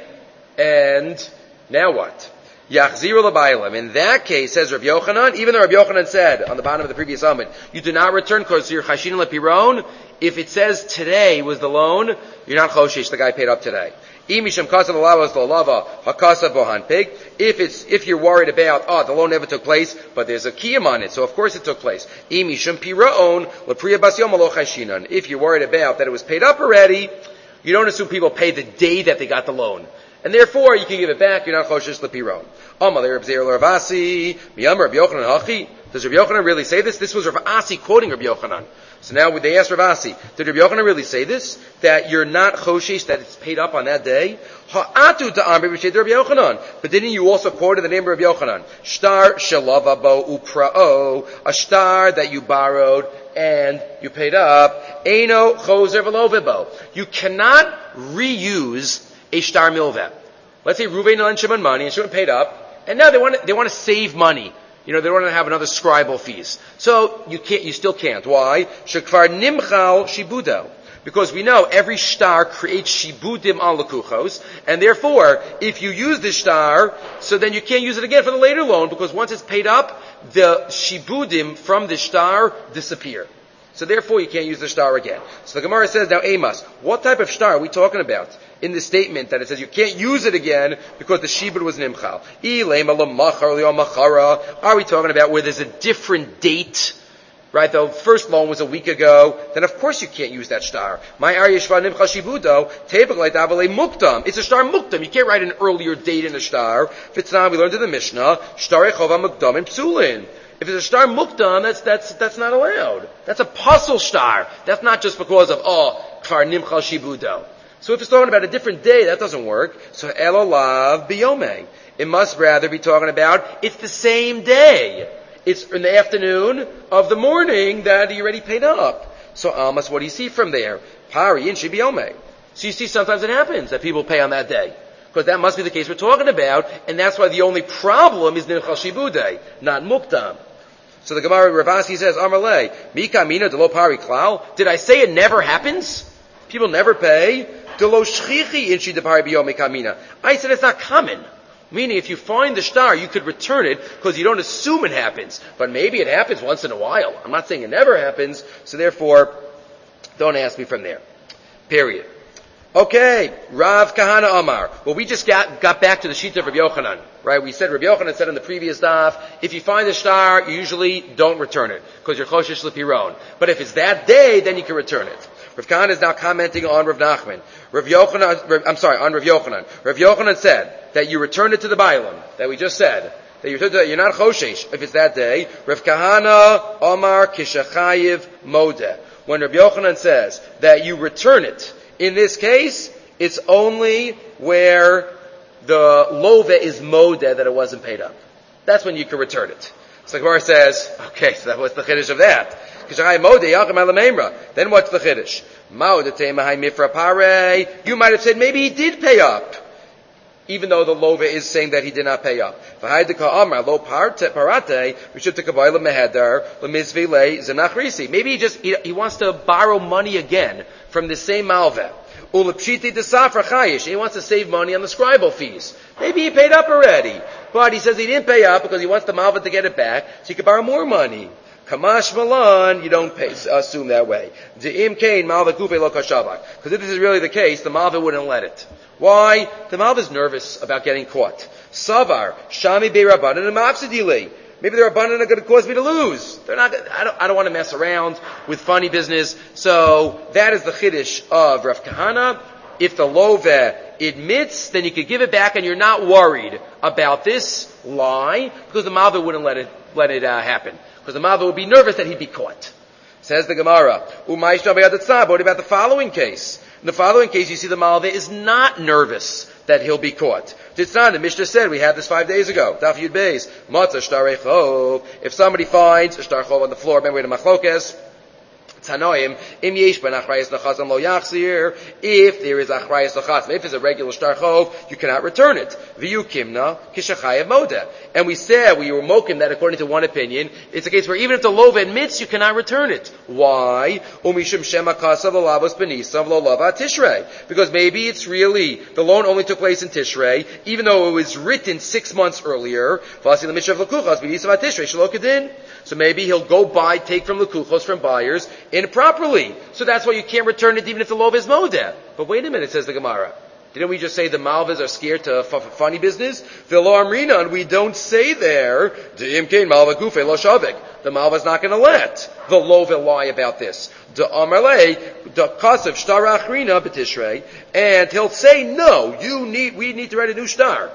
and now what? Yachziru l'baylam. In that case, says Rabbi Yochanan, even though Rabbi Yochanan said on the bottom of the previous Amud, you do not return because you're chashin lepiron. If it says today was the loan, you're not choshish. The guy paid up today. Imisham kasa l'lavas l'lava hakasa bohan pig. If it's if you're worried about oh the loan never took place, but there's a kiyam on it, so of course it took place. Imisham piraon lepriya bas yom lo chashinan. If you're worried about that it was paid up already, you don't assume people pay the day that they got the loan. And therefore, you can give it back, you're not choshish lepiron. Amalei Reb Zeir l'Ravasi, miyam Rabbi Yochanan hachi. Does Rabbi Yochanan really say this? This was Rav Asi quoting Rabbi Yochanan. So now they asked Rav Asi, did Rabbi Yochanan really say this? That you're not choshish, that it's paid up on that day? Ha'atu ta'amri b'shed Rabbi Yochanan. But didn't you also quote in the name of Rabbi Yochanan? Shtar shalava bo upra'o. A shtar that you borrowed and you paid up. Eino choser v'lo v'bo. You cannot reuse a shtar milveh. Let's say Reuven lent Shimon money and Shimon paid up, and now they want to, they want to save money. You know, they don't want to have another scribal fees. So you can't, you still can't. Why? Shekvar nimchal shibudo. Because we know every shtar creates shibudim al lekuchos, and therefore, if you use the shtar, so then you can't use it again for the later loan, because once it's paid up, the shibudim from the shtar disappear. So therefore, you can't use the shtar again. So the Gemara says, now Amos, what type of shtar are we talking about in this statement that it says you can't use it again because the shibud was nimchal? Are we talking about where there's a different date? Right, the first loan was a week ago, then of course you can't use that shtar. My Aryashva nimchal shibudo, tebek davale muktam. It's a shtar muktam. You can't write an earlier date in a shtar. Fitznam, we learned in the Mishnah, shtar echova muktam and psulin. If it's a shtar muktam, that's, that's, that's not allowed. That's a puzzle shtar. That's not just because of, oh, kar nimchal shibudo. So if it's talking about a different day, that doesn't work. So elolav biyome. It must rather be talking about, it's the same day. It's in the afternoon of the morning that he already paid up. So almost what do you see from there? Pari in shibiyome. So you see sometimes it happens that people pay on that day. Because that must be the case we're talking about, and that's why the only problem is nimchal shibudei, not muktam. So the Gemara Ravasi says, Amarle, Mika mina de lo pari klal. Did I say it never happens? People never pay. De lo shchichi in shi de pari biyom kamina. I said it's not common. Meaning if you find the shtar, you could return it because you don't assume it happens. But maybe it happens once in a while. I'm not saying it never happens, so therefore, don't ask me from there. Period. Okay, Rav Kahana Amar. Well, we just got, got back to the sheet of Rabbi Yochanan, right? We said, Rabbi Yochanan said in the previous daf, if you find the shtar, you usually don't return it, because you're choshesh lepiron. But if it's that day, then you can return it. Rav Kahana is now commenting on Rav Nachman. Rav Yochanan, Rav, I'm sorry, on Rav Yochanan. Rav Yochanan said that you return it to the Bailam, that we just said, that you return to, you're not choshesh if it's that day. Rav Kahana Amar kishachayiv modeh. When Rav Yochanan says that you return it, in this case, it's only where the love is modeh that it wasn't paid up. That's when you can return it. So the Gemara says, okay, so that was the chiddush of that. Then what's the chiddush? You might have said maybe he did pay up, even though the lova is saying that he did not pay up. Maybe he just he, he wants to borrow money again from the same malveh. He wants to save money on the scribal fees. Maybe he paid up already, but he says he didn't pay up because he wants the malveh to get it back, so he could borrow more money. Kamash Malan, you don't pay, assume that way. De'im kain malva gufe lo kashavak. Because if this is really the case, the malva wouldn't let it. Why? The malva is nervous about getting caught. Savar, shami be'rabbanan and mafsidili. Maybe the rabbanan are going to cause me to lose. They're not. I don't. I don't want to mess around with funny business. So that is the chiddush of Rav Kahana. If the loveh admits, then you could give it back, and you're not worried about this lie because the malva wouldn't let it let it uh, happen. Because the malva would be nervous that he'd be caught. Says the Gemara. What about the following case? In the following case, you see the malva is not nervous that he'll be caught. Titznan, the Mishnah said, we had this five days ago. Daf Yud Beis. Matzah shtarei chov. If somebody finds a shtar chov on the floor, remember the machlokes. Tanoim, im yesh ben achrayas nachasam lo yachzir. If there is achrayas nachasam, if it's a regular shtar chov, you cannot return it. V'yu kimna kishachayev modeh. And we said, we were mokim that according to one opinion, it's a case where even if the lova admits, you cannot return it. Why? Umishum shema kasav lo lavos benisav lo lava tishrei. Because maybe it's really, the loan only took place in Tishrei, even though it was written six months earlier. V'asi l'mishav l'kuchas benisav tishrei shelo kedin. So maybe he'll go buy, take from l'kuchos, from buyers, improperly. So that's why you can't return it even if the lova is modeh. But wait a minute, says the Gemara. Didn't we just say the malvas are scared to f- f- funny business? V'lo amrina, and we don't say there, De'im kein malva gufe lo shavik. The malva's not going to let the lova lie about this. De amarle, de kasev shtar achrina b'tishrei, and he'll say, no, you need, we need to write a new shtar.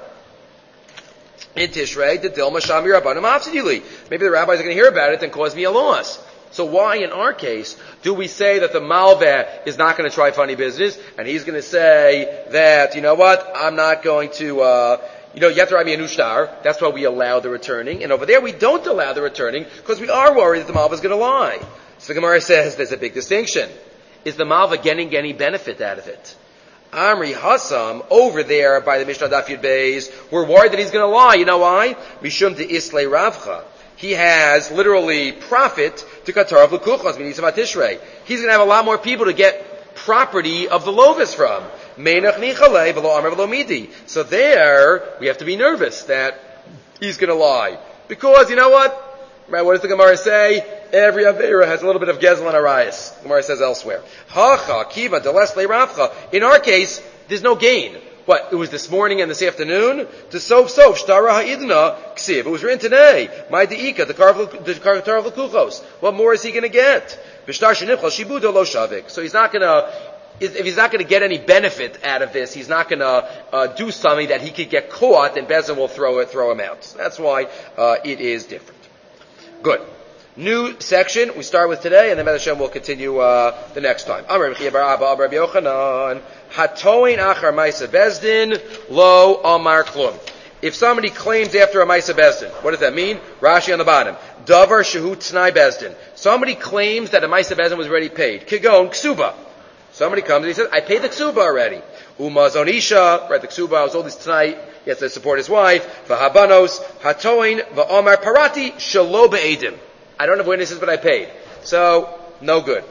In Tishrei, the Dilma Shamir Rabbanim Afsidili. Maybe the rabbis are going to hear about it and cause me a loss. So why, in our case, do we say that the malveh is not going to try funny business, and he's going to say that, you know what, I'm not going to, uh, you know, you have to write me a new shtar. That's why we allow the returning. And over there, we don't allow the returning because we are worried that the malveh is going to lie. So the Gemara says there's a big distinction. Is the malveh getting any benefit out of it? Amri Hassam, over there by the Mishnah Daf Yud Beis, we're worried that he's going to lie. You know why? Mishum de Islay Ravcha. He has literally profit to Qatar of L'kuchos, Minisav Tishrei. He's going to have a lot more people to get property of the lovis from. Meinach Nichalei, V'lo Amar V'lo Midi. So there, we have to be nervous that he's going to lie. Because, you know what? Right, what does the Gemara say? Every Aveira has a little bit of Gezel and Arayas. The Gemara says elsewhere. Hacha, Kiva, Delesle Ravcha. In our case, there's no gain. What, it was this morning and this afternoon? To sof sof, Shtara Ha'idna, Ksiv. It was written today. My De'ika, the Qatar of L'kuchos. What more is he going to get? V'shtar Shenichal, Shibudo Lo Shavik. So he's not going to, if he's not going to get any benefit out of this, he's not going to uh, do something that he could get caught and Bezin will throw it, throw him out. So that's why uh, it is different. Good. New section we start with today, and then Hashem will continue uh, the next time. Amar Rabbi Abba, Amar Rabbi Yochanan, Hatoin achar Maisa Bezdin, lo Amar Klum. If somebody claims after a Maisa Bezdin, what does that mean? Rashi on the bottom. Davar Shehu Tnai Bezdin. Somebody claims that a Maisa Bezdin was already paid. Kigon Ksuba. Somebody comes and he says, I paid the Ksuba already. Uma Zonisha, right, the Ksuba, I was all this tonight. He has to support his wife. V'habanos, hatoin, v'omar parati, shalo be'edim. I don't have witnesses, but I paid. So, no good.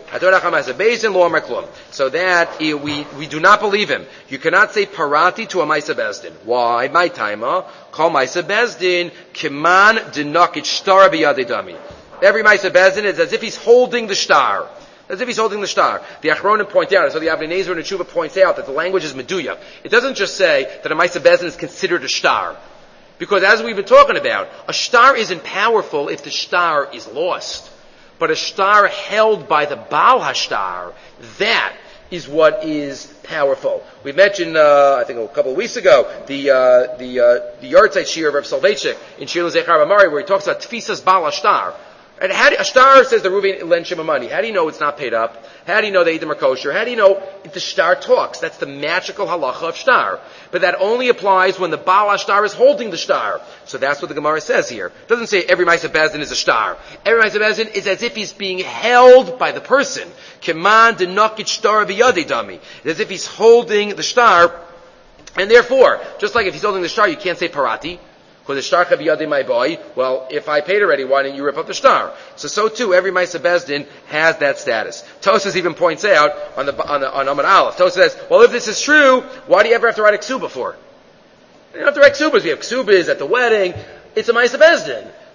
So that, we, we do not believe him. You cannot say parati to a Maisa Bezdin. Why? My taima, call Maisa Bezdin, kiman dinakit shtar biyadidami. Every Maisa Bezdin is as if he's holding the shtar. As if he's holding the shtar. The Achronim point out, so the Avnei Nezer and the Tshuva points out that the language is meduya. It doesn't just say that a Maisa Bezdin is considered a shtar. Because as we've been talking about, a shtar isn't powerful if the shtar is lost. But a shtar held by the Baal HaShtar, that is what is powerful. We mentioned, uh, I think a couple of weeks ago, the, uh, the, uh, the Yartzeit Shir of Rav Soloveitchik in Shir L'Zechar Amari, where he talks about Tfisas Baal HaShtar. And how do, a shtar says the Reuven lends him money. How do you know it's not paid up? How do you know the Edom are kosher? How do you know if the shtar talks? That's the magical halacha of shtar. But that only applies when the Baal HaShtar is holding the shtar. So that's what the Gemara says here. It doesn't say every Maisa Bezdin is a shtar. Every Maisa Bezdin is as if he's being held by the person. Keman denokit shtar b'yadei dami. It's as if he's holding the shtar. And therefore, just like if he's holding the shtar, you can't say parati. Because the shtar chabiyadi my boy, well, if I paid already, why didn't you rip up the shtar? So, so too, every Maisa Bezdin has that status. Tosas even points out on the on the, on Amud Aleph. Tosas says, well, if this is true, why do you ever have to write a ksuba for? You don't have to write ksubas. We have ksubas at the wedding. It's a Maisa Bezdin.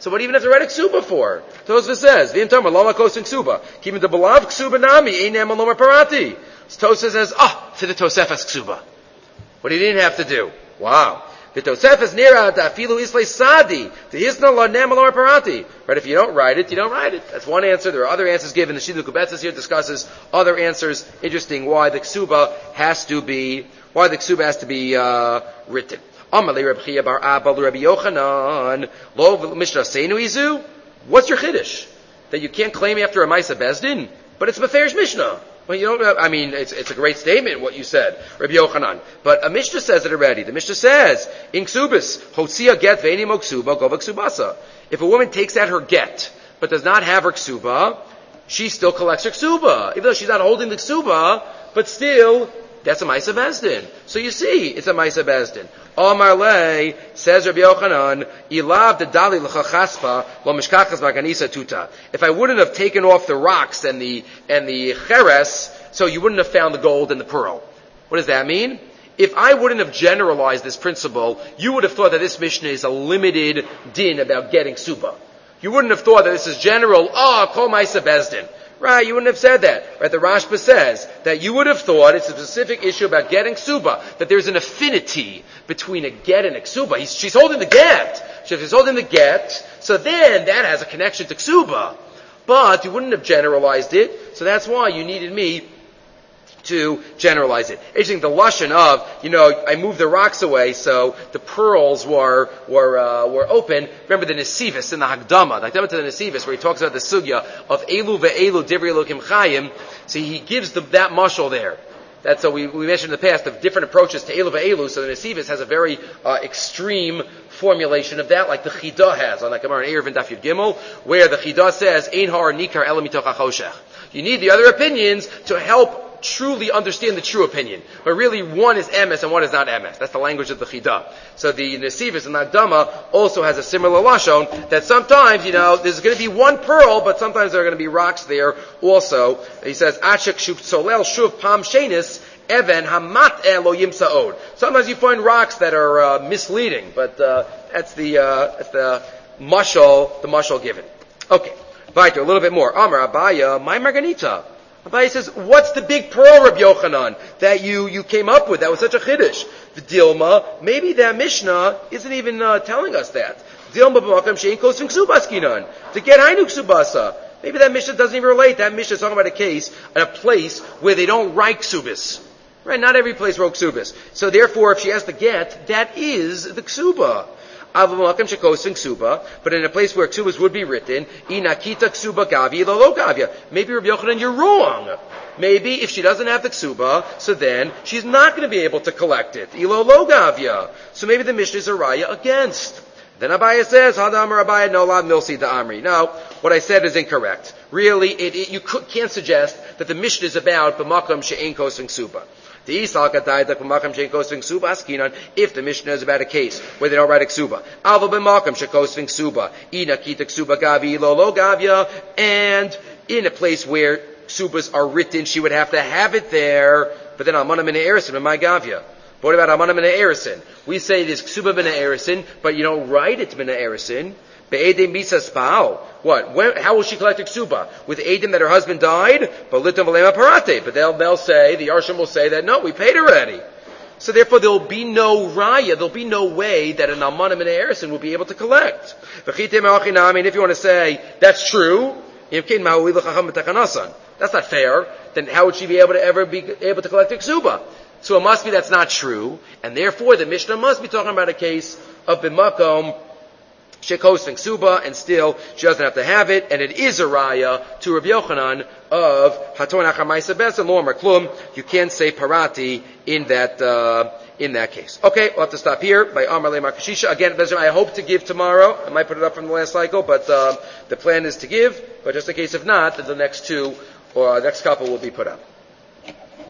So what do you even have to write a ksuba for? Tosfos says, V'im Tomer, Lama Kosing Ksuba. Kivin the Belav Ksuba Nami, Einam Alomar Parati. So Tosfos says, ah, to the Tosefes Ksuba. What he didn't have to do. Wow. The Tosefes Nira Dafilu Islay Sadi. The Hisna La Nem Alomar Parati. Right, if you don't write it, you don't write it. That's one answer. There are other answers given. The Shidduch Kubetzes here discusses other answers. Interesting why the ksuba has to be, why the ksuba has to be, uh, written. Amalei Reb Chia bar Abba Rabbi Yochanan Lo Mishnah Seinu Izu. What's your chiddush? That you can't claim after a Maisa Bezdin, but it's Beferish Mishnah. Well, you don't. I mean, it's it's a great statement what you said, Rabbi Yochanan. But a Mishnah says it already. The Mishnah says in Ksubis, Hotzia get ve'eni mo ksuba gova ksubasa. If a woman takes out her get but does not have her ksuba, she still collects her ksuba, even though she's not holding the ksuba. But still, that's a Maisa Bezdin. So you see, it's a Maisa Bezdin. Omar Le, says Rabbi Yochanan, Ilav the Dali l'chachaspa lo mishkachas maganisa tuta. If I wouldn't have taken off the rocks and the and the cheres, so you wouldn't have found the gold and the pearl. What does that mean? If I wouldn't have generalized this principle, you would have thought that this Mishnah is a limited din about getting suba. You wouldn't have thought that this is general, oh, kol Maisa Bezdin. Right, you wouldn't have said that. Right, the Rashba says that you would have thought it's a specific issue about getting ksuba, that there's an affinity between a get and a ksuba. He's, she's holding the get. So if she's holding the get, so then that has a connection to ksuba. But you wouldn't have generalized it, so that's why you needed me to generalize it. Interesting, the lashon of, you know, I moved the rocks away, so the pearls were were uh, were open. Remember the Nesivis in the Hagdama, the Hagdama to the Nesivis, where he talks about the sugya of Elu ve'elu divrei Elokim Chayim. So he gives the, that mashal there. That's so we, we mentioned in the past of different approaches to Elu ve'elu. So the Nesivis has a very uh, extreme formulation of that, like the Chida has on like Gemara in Eruvin Daf Yud Gimel, where the Chida says Ein har nikar ela mitoch hachoshech. You need the other opinions to help truly understand the true opinion. But really, one is emes and one is not emes. That's the language of the Chida. So the Nesivis and Hagdama also has a similar lashon that sometimes, you know, there's going to be one pearl, but sometimes there are going to be rocks there also. He says, Achek shuv solel shuv pam shenis even hamat elo yimsaod. Sometimes you find rocks that are uh, misleading, but uh, that's the uh, that's the mashal, the mashal given. Okay, Vayter, a little bit more. Amar Abaya, my Marganita. Abaye says, what's the big pearl, Rabbi Yochanan, that you, you came up with? That was such a chiddush. The Dilma, maybe that Mishnah isn't even uh, telling us that. Dilma b'makam she'en kosvin ksubaskinan. To get hainu ksubasa. Maybe that Mishnah doesn't even relate. That Mishnah is talking about a case, a place where they don't write ksubis. Right? Not every place wrote ksubis. So therefore, if she has to get, that is the ksuba. But in a place where ksubas would be written, inakita ksuba gavi lo gavia. Maybe Rabbi Yochanan, you're wrong. Maybe if she doesn't have the ksuba, so then she's not going to be able to collect it. Ilo lo gavia. So maybe the Mishnah is a raya against. Then Abaya says, Hadamar Abaya no la milsi da amri. Now, what I said is incorrect. Really, it, it, you could, can't suggest that the Mishnah is about b'makam she'en kosvin ksuba. If the Mishnah is about a case where they don't write a ksuba, and in a place where ksubas are written, she would have to have it there. But then almana min ha'erisin in my gavya. What about almana min ha'erisin? We say it is ksuba min ha'erisin, but you don't write it min ha'erisin. What? When, how will she collect a ksuba? With Adim that her husband died? But they'll, they'll say, the Yarshim will say that, no, we paid already. So therefore there will be no raya, there will be no way that an almanim and a harrison will be able to collect. I mean, if you want to say, that's true, that's not fair, then how would she be able to ever be able to collect a ksuba? So it must be that's not true, and therefore the Mishnah must be talking about a case of bimakom, Shekosving Suba, and still she doesn't have to have it, and it is a raya to Rabbi Yochanan of Haton Achar Ma'aseh Bes and Lo Amar Klum. You can't say parati in that uh, in that case. Okay, we'll have to stop here by Amar Le Markashisha. Again, I hope to give tomorrow. I might put it up from the last cycle, but uh, the plan is to give. But just in case if not, then the next two or uh, next couple will be put up.